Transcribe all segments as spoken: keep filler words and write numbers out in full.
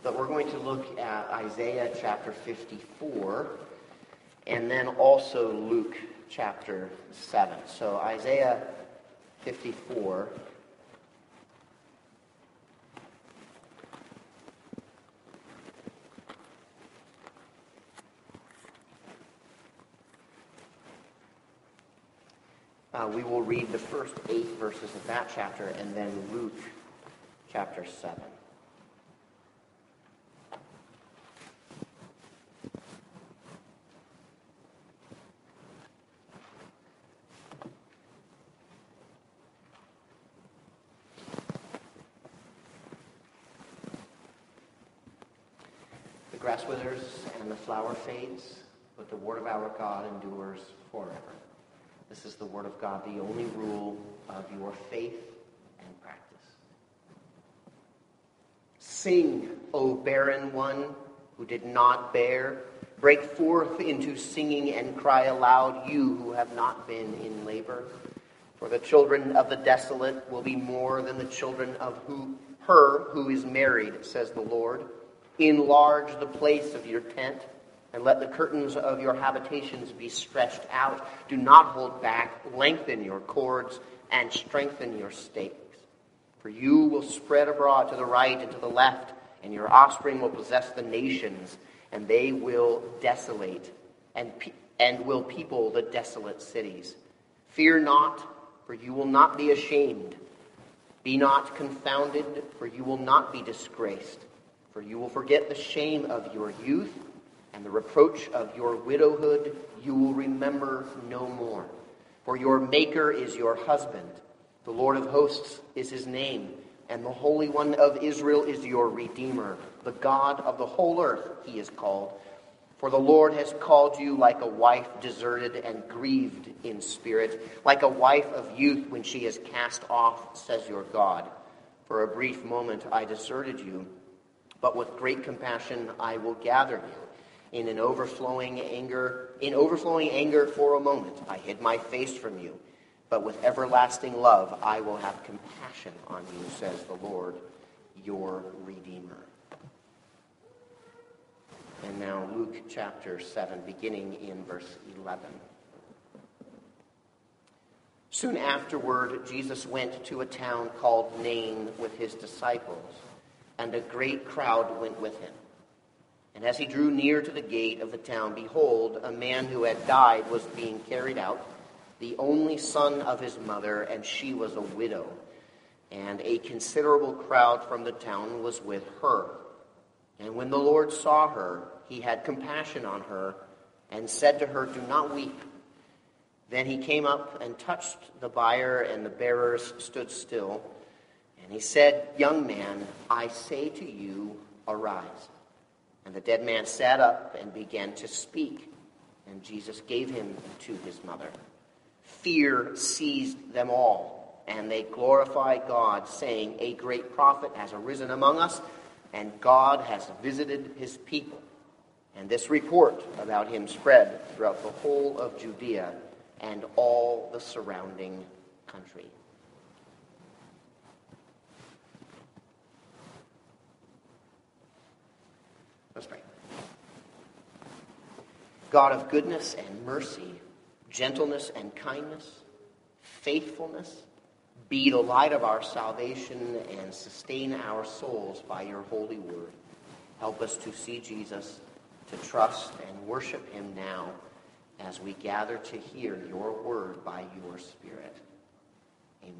but we're going to look at Isaiah chapter fifty-four, and then also Luke chapter seven. So Isaiah fifty-four. Uh, we will read the first eight verses of that chapter, and then Luke chapter seven. The grass withers and the flower fades, but the word of our God endures forever. This is the word of God, the only rule of your faith and practice. Sing, O barren one who did not bear. Break forth into singing and cry aloud, you who have not been in labor. For the children of the desolate will be more than the children of who, her who is married, says the Lord. Enlarge the place of your tent, and let the curtains of your habitations be stretched out. Do not hold back. Lengthen your cords and strengthen your stakes. For you will spread abroad to the right and to the left, and your offspring will possess the nations, and they will desolate and, pe- and will people the desolate cities. Fear not, for you will not be ashamed. Be not confounded, for you will not be disgraced. For you will forget the shame of your youth, and the reproach of your widowhood you will remember no more. For your Maker is your husband. The Lord of hosts is his name, and the Holy One of Israel is your Redeemer. The God of the whole earth he is called. For the Lord has called you like a wife deserted and grieved in spirit, like a wife of youth when she is cast off, says your God. For a brief moment I deserted you, but with great compassion I will gather you. In an overflowing anger, in overflowing anger for a moment, I hid my face from you. But with everlasting love, I will have compassion on you, says the Lord, your Redeemer. And now Luke chapter seven, beginning in verse eleven. Soon afterward, Jesus went to a town called Nain with his disciples, and a great crowd went with him. And as he drew near to the gate of the town, behold, a man who had died was being carried out, the only son of his mother, and she was a widow. And a considerable crowd from the town was with her. And when the Lord saw her, he had compassion on her, and said to her, do not weep. Then he came up and touched the bier, and the bearers stood still. And he said, young man, I say to you, arise. And the dead man sat up and began to speak, and Jesus gave him to his mother. Fear seized them all, and they glorified God, saying, a great prophet has arisen among us, and God has visited his people. And this report about him spread throughout the whole of Judea and all the surrounding country. Let's pray. God of goodness and mercy, gentleness and kindness, faithfulness, be the light of our salvation and sustain our souls by your holy word. Help us to see Jesus, to trust and worship him now as we gather to hear your word by your Spirit. Amen.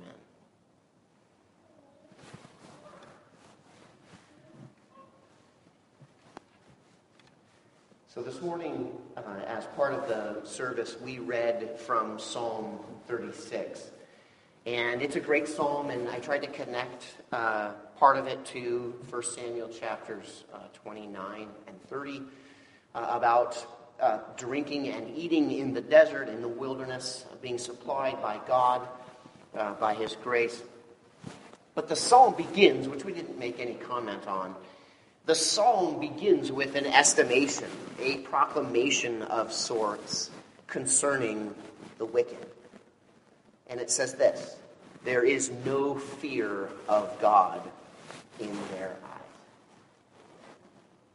So this morning, uh, as part of the service, we read from Psalm thirty-six. And it's a great psalm, and I tried to connect uh, part of it to First Samuel chapters uh, twenty-nine and thirty uh, about uh, drinking and eating in the desert, in the wilderness, being supplied by God, uh, by his grace. But the psalm begins, which we didn't make any comment on, the psalm begins with an estimation, a proclamation of sorts concerning the wicked. And it says this, there is no fear of God in their eyes.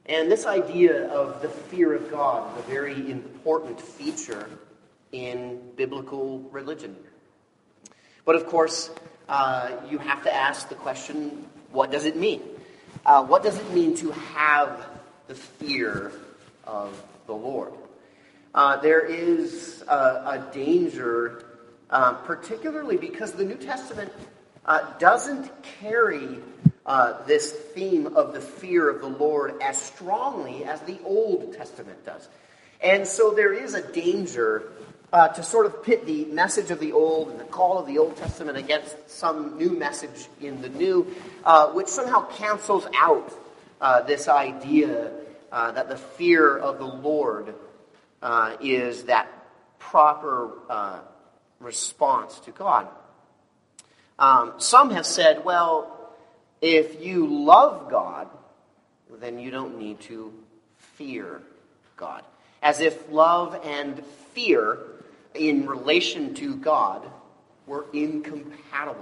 And this idea of the fear of God is a very important feature in biblical religion. But of course, uh, you have to ask the question, what does it mean? Uh, what does it mean to have the fear of the Lord? Uh, there is a, a danger, uh, particularly because the New Testament uh, doesn't carry uh, this theme of the fear of the Lord as strongly as the Old Testament does. And so there is a danger uh, to sort of pit the message of the Old and the call of the Old Testament against some new message in the New, uh, which somehow cancels out uh, this idea uh, that the fear of the Lord uh, is that proper uh, response to God. Um, some have said, well, if you love God, then you don't need to fear God. As if love and fear in relation to God were incompatible.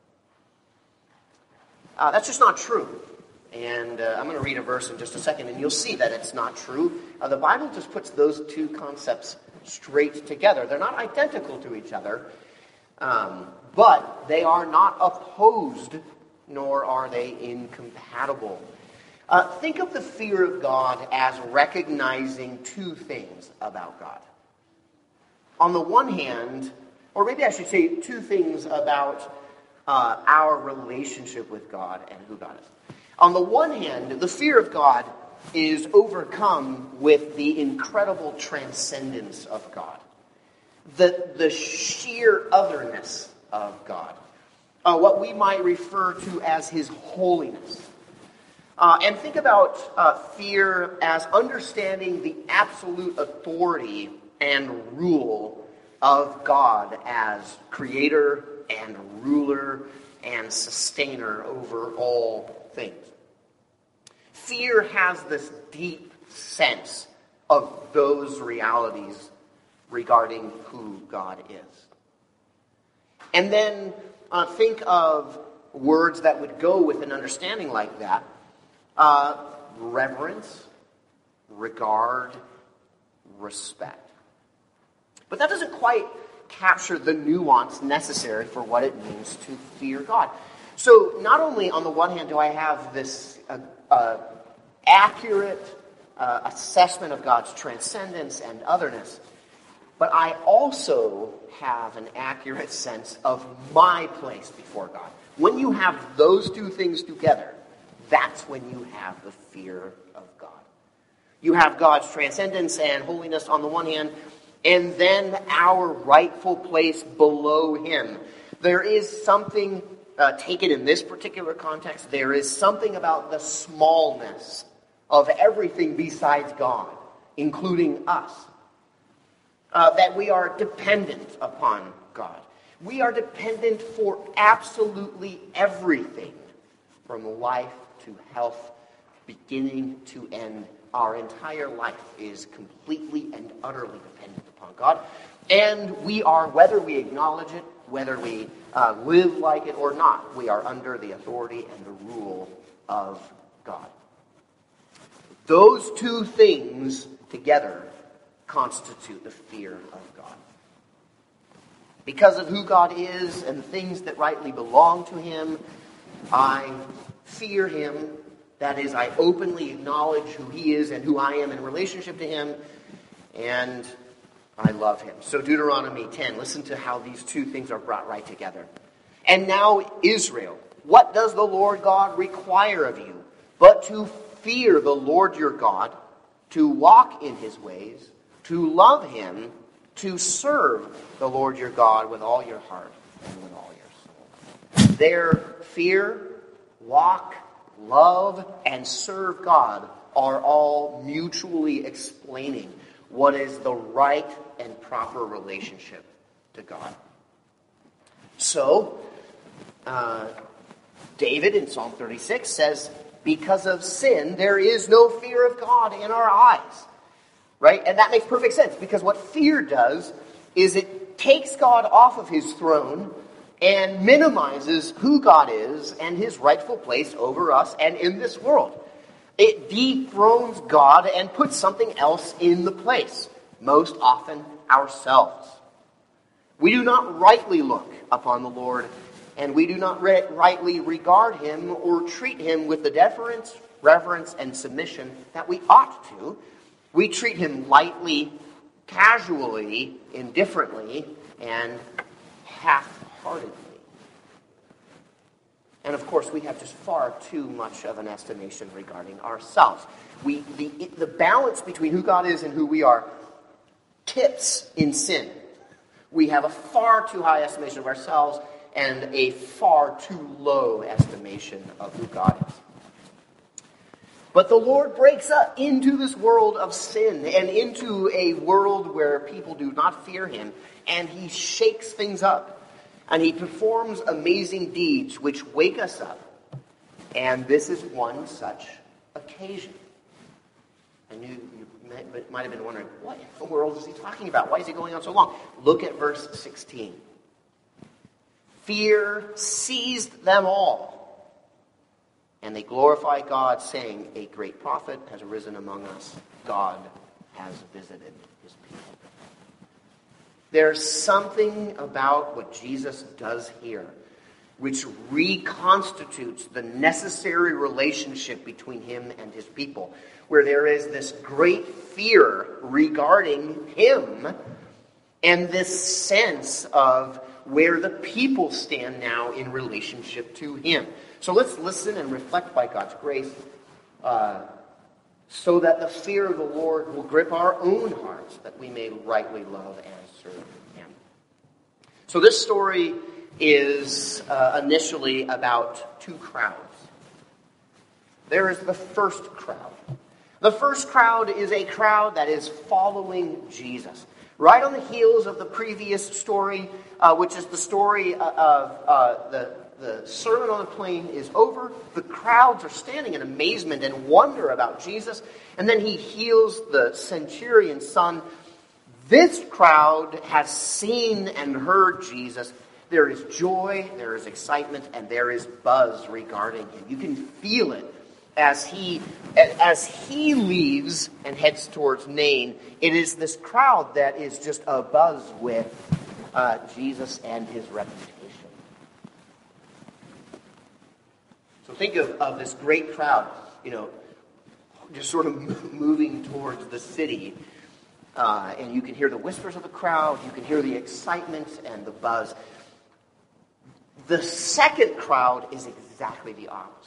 Uh, that's just not true. And uh, I'm going to read a verse in just a second, and you'll see that it's not true. Uh, the Bible just puts those two concepts straight together. They're not identical to each other, um, but they are not opposed, nor are they incompatible. Uh, think of the fear of God as recognizing two things about God. On the one hand, or maybe I should say two things about uh, our relationship with God and who God is. On the one hand, the fear of God is overcome with the incredible transcendence of God. The, the sheer otherness of God. Uh, what we might refer to as his holiness. Uh, and think about uh, fear as understanding the absolute authority and rule of God as creator and ruler and sustainer over all things. Fear has this deep sense of those realities regarding who God is. And then uh, think of words that would go with an understanding like that. Uh, reverence, regard, respect. But that doesn't quite capture the nuance necessary for what it means to fear God. So not only on the one hand do I have this uh, uh, accurate uh, assessment of God's transcendence and otherness, but I also have an accurate sense of my place before God. When you have those two things together, that's when you have the fear of God. You have God's transcendence and holiness on the one hand, and then our rightful place below him. There is something, uh, take it in this particular context, there is something about the smallness of everything besides God, including us, uh, that we are dependent upon God. We are dependent for absolutely everything, from life to health, beginning to end. Our entire life is completely and utterly dependent upon God. And we are, whether we acknowledge it, whether we uh, live like it or not, we are under the authority and the rule of God. Those two things together constitute the fear of God. Because of who God is and the things that rightly belong to him, I fear him. That is, I openly acknowledge who he is and who I am in relationship to him, and I love him. So Deuteronomy ten, listen to how these two things are brought right together. And now, Israel, what does the Lord God require of you? But to fear the Lord your God, to walk in his ways, to love him, to serve the Lord your God with all your heart and with all your soul. Their fear, walk, love, and serve God are all mutually explaining what is the right and proper relationship to God. So, uh, David in Psalm thirty-six says, because of sin, there is no fear of God in our eyes. Right? And that makes perfect sense, because what fear does is it takes God off of his throne and minimizes who God is and his rightful place over us and in this world. It dethrones God and puts something else in the place, most often ourselves. We do not rightly look upon the Lord, and we do not re- rightly regard him or treat him with the deference, reverence, and submission that we ought to. We treat him lightly, casually, indifferently, and half-heartedly. And of course, we have just far too much of an estimation regarding ourselves. We, the, the balance between who God is and who we are tips in sin. We have a far too high estimation of ourselves and a far too low estimation of who God is. But the Lord breaks up into this world of sin and into a world where people do not fear him, and he shakes things up. And he performs amazing deeds which wake us up. And this is one such occasion. And you, you may, might have been wondering, what in the world is he talking about? Why is he going on so long? Look at verse sixteen. Fear seized them all. And they glorify God, saying, a great prophet has arisen among us. God has visited his people. There's something about what Jesus does here which reconstitutes the necessary relationship between him and his people, where there is this great fear regarding him and this sense of where the people stand now in relationship to him. So let's listen and reflect by God's grace uh, so that the fear of the Lord will grip our own hearts, that we may rightly love and serve him. So this story is uh, initially about two crowds. There is the first crowd. The first crowd is a crowd that is following Jesus. Right on the heels of the previous story, uh, which is the story of uh, the, the Sermon on the Plain is over. The crowds are standing in amazement and wonder about Jesus. And then he heals the centurion's son. This crowd has seen and heard Jesus. There is joy, there is excitement, and there is buzz regarding him. You can feel it as he as he leaves and heads towards Nain. It is this crowd that is just abuzz with uh, Jesus and his reputation. So think of, of this great crowd, you know, just sort of moving towards the city. Uh, and you can hear the whispers of the crowd. You can hear the excitement and the buzz. The second crowd is exactly the opposite.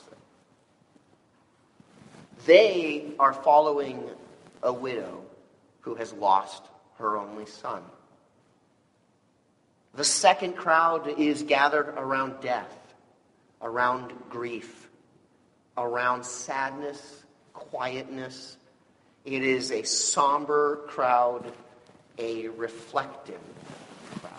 They are following a widow who has lost her only son. The second crowd is gathered around death, around grief, around sadness, quietness. It is a somber crowd, a reflective crowd.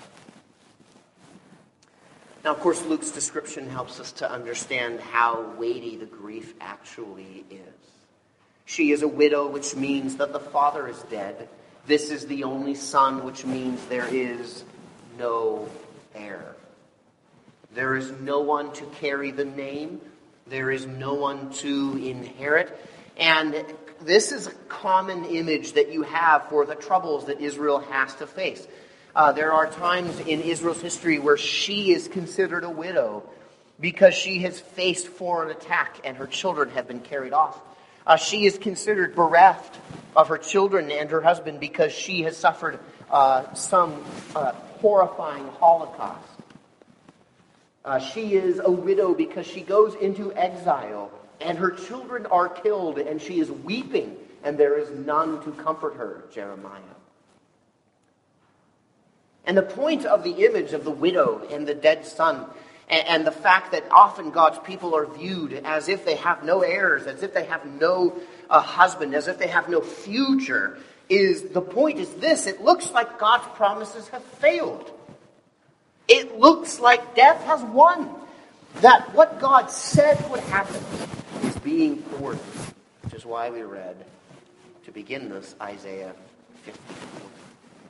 Now, of course, Luke's description helps us to understand how weighty the grief actually is. She is a widow, which means that the father is dead. This is the only son, which means there is no heir. There is no one to carry the name. There is no one to inherit. And this is a common image that you have for the troubles that Israel has to face. Uh, there are times in Israel's history where she is considered a widow because she has faced foreign attack and her children have been carried off. Uh, she is considered bereft of her children and her husband because she has suffered uh, some uh, horrifying Holocaust. Uh, she is a widow because she goes into exile and her children are killed and she is weeping and there is none to comfort her, Jeremiah. And the point of the image of the widow and the dead son, and, and the fact that often God's people are viewed as if they have no heirs, as if they have no uh, husband, as if they have no future, is the point is this: it looks like God's promises have failed. It looks like death has won. That what God said would happen is being thwarted, which is why we read, to begin this, Isaiah fifty-four.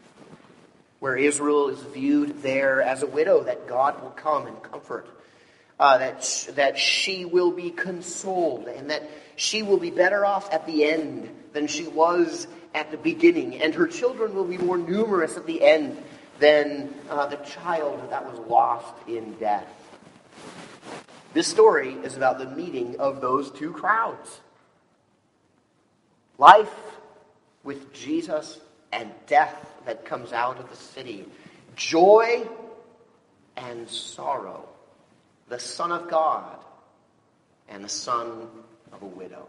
Where Israel is viewed there as a widow that God will come and comfort. uh, that, sh- that she will be consoled and that she will be better off at the end than she was at the beginning, and her children will be more numerous at the end than uh, the child that was lost in death. This story is about the meeting of those two crowds. Life with Jesus and death that comes out of the city. Joy and sorrow. The Son of God and the son of a widow.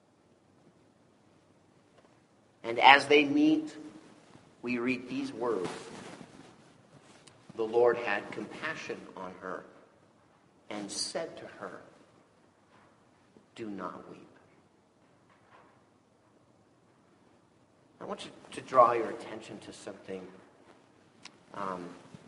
And as they meet, we read these words. The Lord had compassion on her and said to her, do not weep. I want you to draw your attention to something. Um,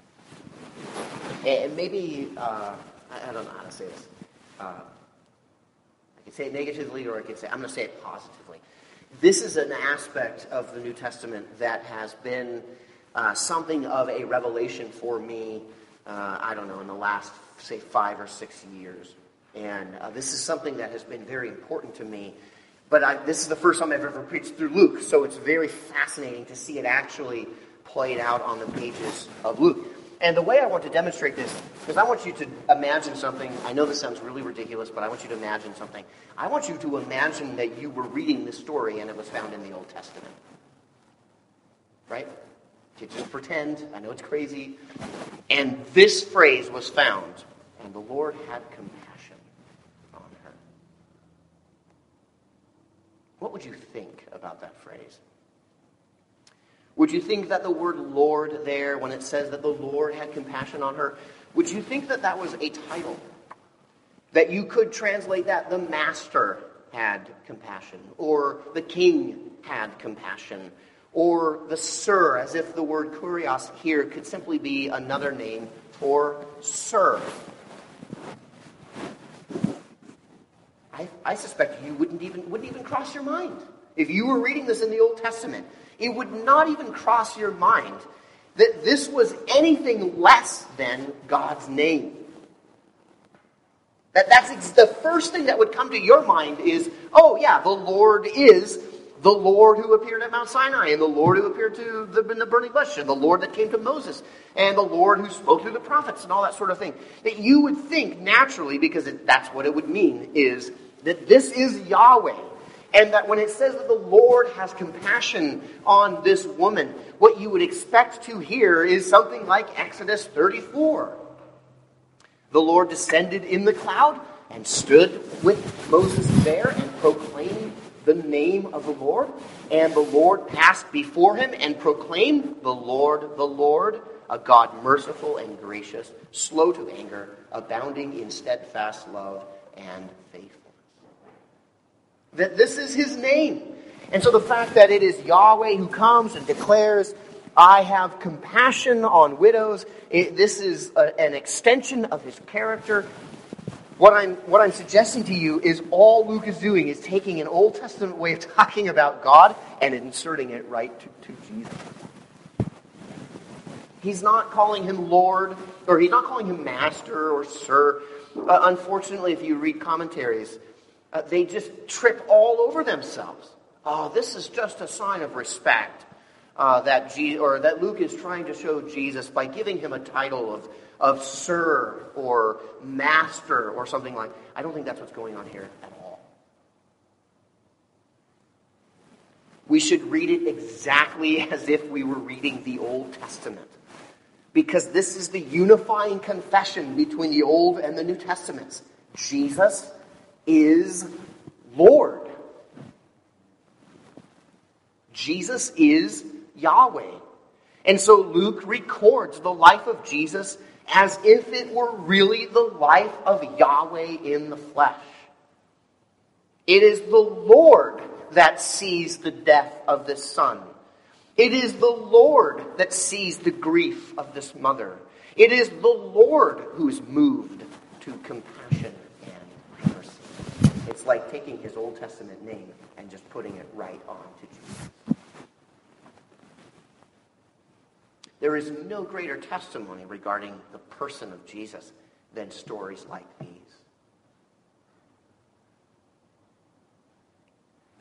and maybe, uh, I, I don't know how to say this. Uh, I could say it negatively, or I could say, I'm going to say it positively. This is an aspect of the New Testament that has been uh, something of a revelation for me, uh, I don't know, in the last, say, five or six years. And uh, this is something that has been very important to me. But I, this is the first time I've ever preached through Luke, so it's very fascinating to see it actually played out on the pages of Luke. And the way I want to demonstrate this, because I want you to imagine something. I know this sounds really ridiculous, but I want you to imagine something. I want you to imagine that you were reading this story and it was found in the Old Testament. Right? You just pretend. I know it's crazy. And this phrase was found, and the Lord had compassion on her. What would you think about that phrase? Would you think that the word Lord there, when it says that the Lord had compassion on her, would you think that that was a title? That you could translate that, the Master had compassion, or the King had compassion, or the Sir, as if the word kurios here could simply be another name for Sir. I, I suspect you wouldn't even wouldn't even cross your mind. If you were reading this in the Old Testament, it would not even cross your mind that this was anything less than God's name. That that's ex- the first thing that would come to your mind is, oh yeah, the Lord is the Lord who appeared at Mount Sinai, and the Lord who appeared to the, in the burning bush, and the Lord that came to Moses, and the Lord who spoke through the prophets, and all that sort of thing. That you would think naturally, because it, that's what it would mean, is that this is Yahweh. And that when it says that the Lord has compassion on this woman, what you would expect to hear is something like Exodus thirty-four. The Lord descended in the cloud and stood with Moses there and proclaimed the name of the Lord. And the Lord passed before him and proclaimed, the Lord, the Lord, a God merciful and gracious, slow to anger, abounding in steadfast love and faithfulness. That this is his name. And so the fact that it is Yahweh who comes and declares, I have compassion on widows, it, this is a, an extension of his character. What I'm, what I'm suggesting to you is all Luke is doing is taking an Old Testament way of talking about God and inserting it right to, to Jesus. He's not calling him Lord, or he's not calling him Master or Sir. Uh, unfortunately, if you read commentaries, Uh, they just trip all over themselves. Oh, this is just a sign of respect uh, that Je- or that Luke is trying to show Jesus by giving him a title of, of Sir or Master or something like. I don't think that's what's going on here at all. We should read it exactly as if we were reading the Old Testament, because this is the unifying confession between the Old and the New Testaments. Jesus is Lord. Jesus is Yahweh. And so Luke records the life of Jesus as if it were really the life of Yahweh in the flesh. It is the Lord that sees the death of this son. It is the Lord that sees the grief of this mother. It is the Lord who is moved to compassion. It's like taking his Old Testament name and just putting it right on to Jesus. There is no greater testimony regarding the person of Jesus than stories like these.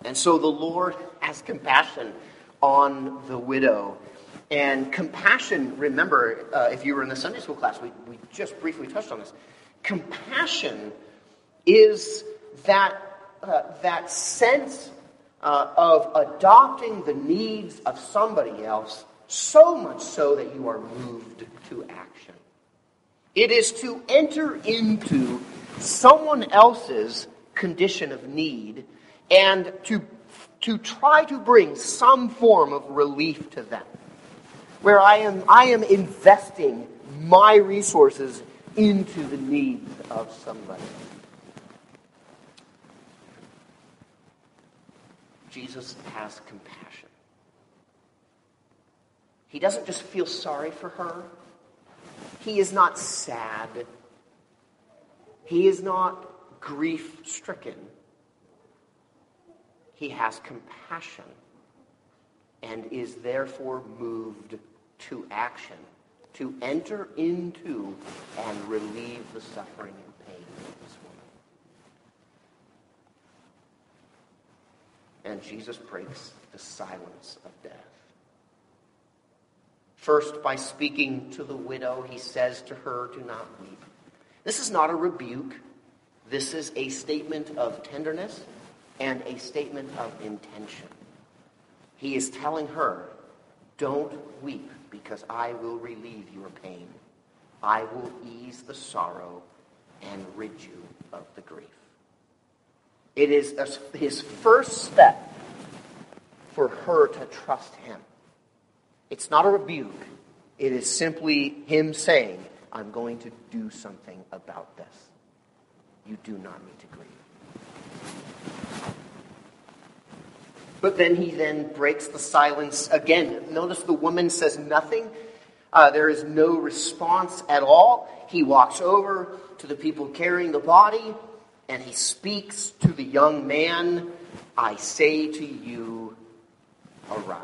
And so the Lord has compassion on the widow. And compassion, remember, uh, if you were in the Sunday school class, we, we just briefly touched on this. Compassion is that, uh, that sense uh, of adopting the needs of somebody else, so much so that you are moved to action. It is to enter into someone else's condition of need and to, to try to bring some form of relief to them. Where I am, I am investing my resources into the needs of somebody. Jesus has compassion. He doesn't just feel sorry for her. He is not sad. He is not grief-stricken. He has compassion and is therefore moved to action, to enter into and relieve the suffering and pain of this woman. And Jesus breaks the silence of death. First, by speaking to the widow, he says to her, "Do not weep." This is not a rebuke. This is a statement of tenderness and a statement of intention. He is telling her, don't weep, because I will relieve your pain. I will ease the sorrow and rid you of the grief. It is a, his first step for her to trust him. It's not a rebuke. It is simply him saying, I'm going to do something about this. You do not need to grieve. But then he then breaks the silence again. Notice the woman says nothing. Uh, there is no response at all. He walks over to the people carrying the body, and he speaks to the young man. I say to you, arise.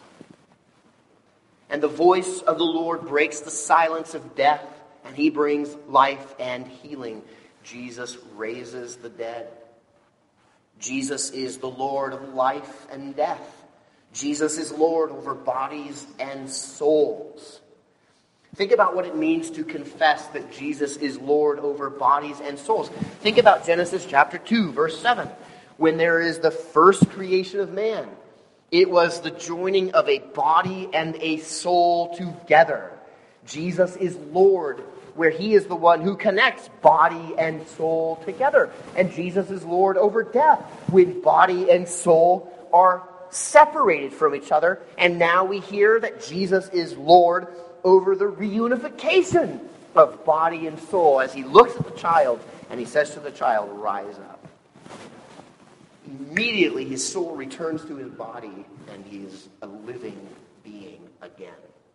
And the voice of the Lord breaks the silence of death, and he brings life and healing. Jesus raises the dead. Jesus is the Lord of life and death. Jesus is Lord over bodies and souls. Think about what it means to confess that Jesus is Lord over bodies and souls. Think about Genesis chapter two, verse seven. When there is the first creation of man, it was the joining of a body and a soul together. Jesus is Lord, where he is the one who connects body and soul together. And Jesus is Lord over death, when body and soul are separated from each other. And now we hear that Jesus is Lord over the reunification of body and soul, as he looks at the child and he says to the child, rise up. Immediately his soul returns to his body and he is a living being again.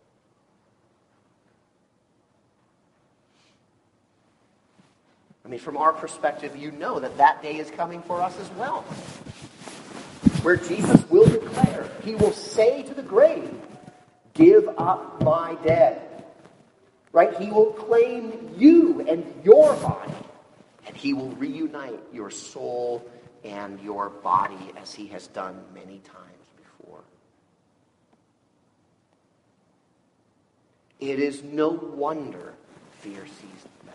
I mean, from our perspective, you know that that day is coming for us as well. Where Jesus will declare, he will say to the grave, give up my dead. Right? He will claim you and your body. And he will reunite your soul and your body as he has done many times before. It is no wonder fear seized them.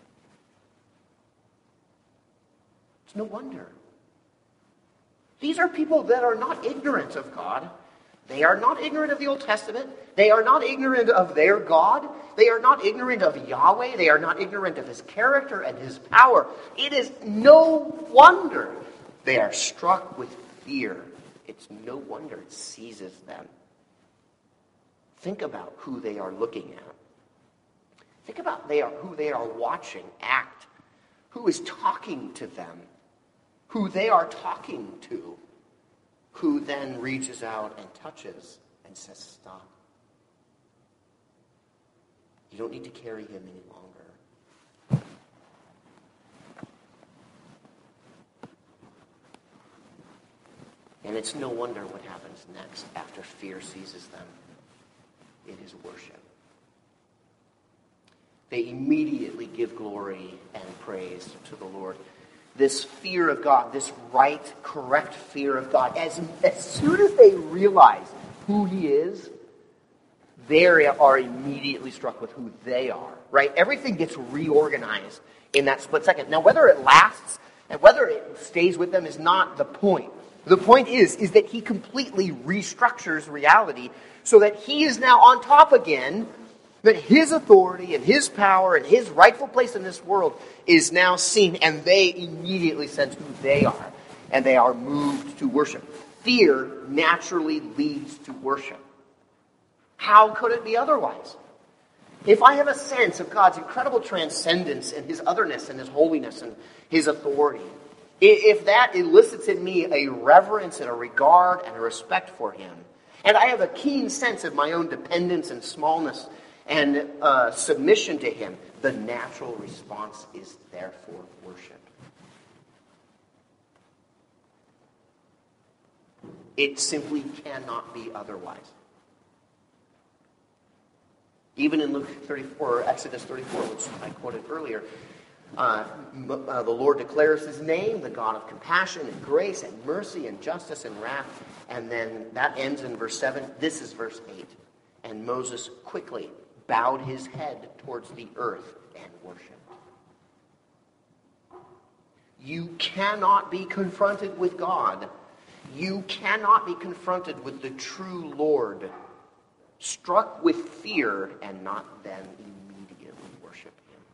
It's no wonder. These are people that are not ignorant of God. They are not ignorant of the Old Testament. They are not ignorant of their God. They are not ignorant of Yahweh. They are not ignorant of his character and his power. It is no wonder they are struck with fear. It's no wonder it seizes them. Think about who they are looking at. Think about they are, who they are watching act. Who is talking to them. Who they are talking to. Who then reaches out and touches and says, stop. You don't need to carry him any longer. And it's no wonder what happens next after fear seizes them. It is worship. They immediately give glory and praise to the Lord. this fear of God, this right, correct fear of God, as, as soon as they realize who he is, they are immediately struck with who they are, right? Everything gets reorganized in that split second. Now, whether it lasts and whether it stays with them is not the point. The point is, is that he completely restructures reality so that he is now on top again, that his authority and his power and his rightful place in this world is now seen, and they immediately sense who they are, and they are moved to worship. Fear naturally leads to worship. How could it be otherwise? If I have a sense of God's incredible transcendence and his otherness and his holiness and his authority, if that elicits in me a reverence and a regard and a respect for him, and I have a keen sense of my own dependence and smallness and uh, submission to him, the natural response is therefore worship. It simply cannot be otherwise. Even in Luke thirty-four, or Exodus thirty-four, which I quoted earlier, uh, uh, the Lord declares his name, the God of compassion and grace and mercy and justice and wrath. And then that ends in verse seven. This is verse eight. And Moses quickly bowed his head towards the earth and worshipped. You cannot be confronted with God. You cannot be confronted with the true Lord, struck with fear, and not then immediately worship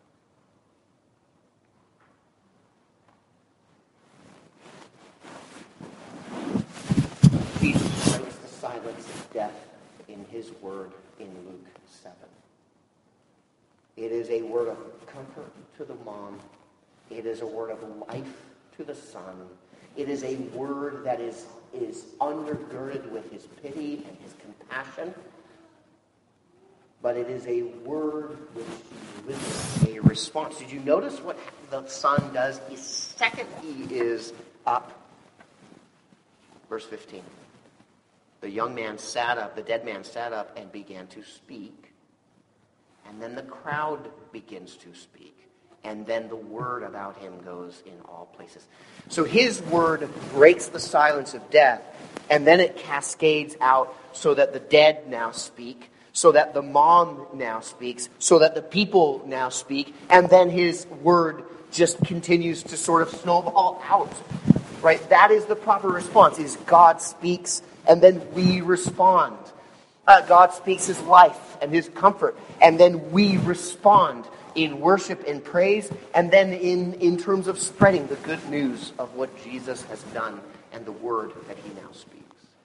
him. Jesus breaks the silence of death in his word in Luke seven. It is a word of comfort to the mom. It is a word of life to the son. It is a word that is, is undergirded with his pity and his compassion. But it is a word which elicits a response. Did you notice what the son does? The second he is up. Verse fifteen. The young man sat up, the dead man sat up and began to speak. And then the crowd begins to speak. And then the word about him goes in all places. So his word breaks the silence of death. And then it cascades out so that the dead now speak. So that the mom now speaks. So that the people now speak. And then his word just continues to sort of snowball out. Right? That is the proper response. Is God speaks and then we respond. Uh, God speaks his life and his comfort. And then we respond in worship and praise. And then in, in terms of spreading the good news of what Jesus has done and the word that he now speaks.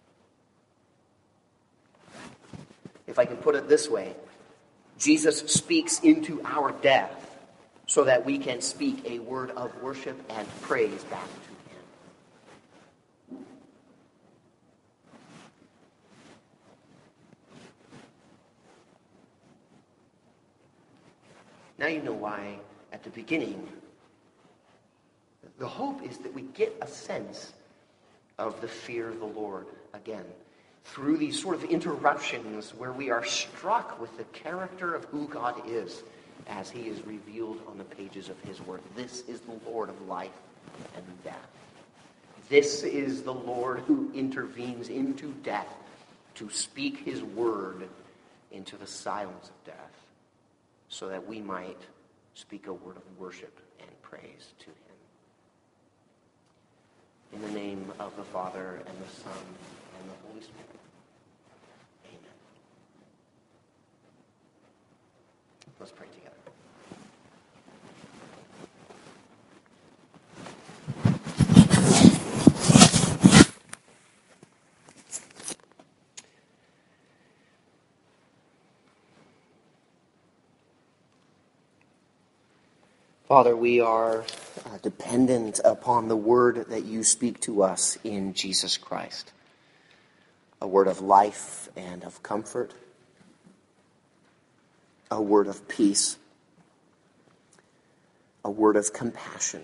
If I can put it this way, Jesus speaks into our death so that we can speak a word of worship and praise back to him. Now you know why, at the beginning, the hope is that we get a sense of the fear of the Lord again. Through these sort of interruptions where we are struck with the character of who God is as he is revealed on the pages of his word. This is the Lord of life and death. This is the Lord who intervenes into death to speak his word into the silence of death, so that we might speak a word of worship and praise to him. In the name of the Father, and the Son, and the Holy Spirit. Amen. Let's pray together. Father, we are uh, dependent upon the word that you speak to us in Jesus Christ. A word of life and of comfort. A word of peace. A word of compassion.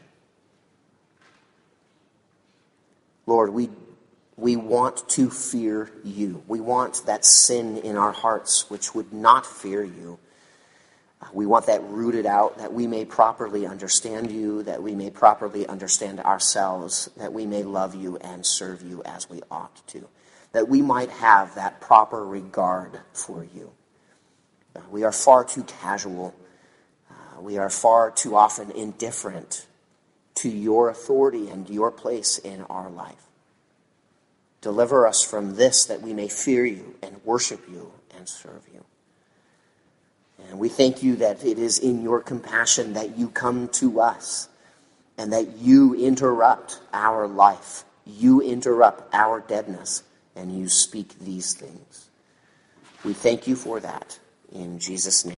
Lord, we, we want to fear you. We want that sin in our hearts which would not fear you We want that rooted out, that we may properly understand you, that we may properly understand ourselves, that we may love you and serve you as we ought to, that we might have that proper regard for you. We are far too casual. Uh, we are far too often indifferent to your authority and your place in our life. Deliver us from this, that we may fear you and worship you and serve you. And we thank you that it is in your compassion that you come to us and that you interrupt our life. You interrupt our deadness and you speak these things. We thank you for that in Jesus' name.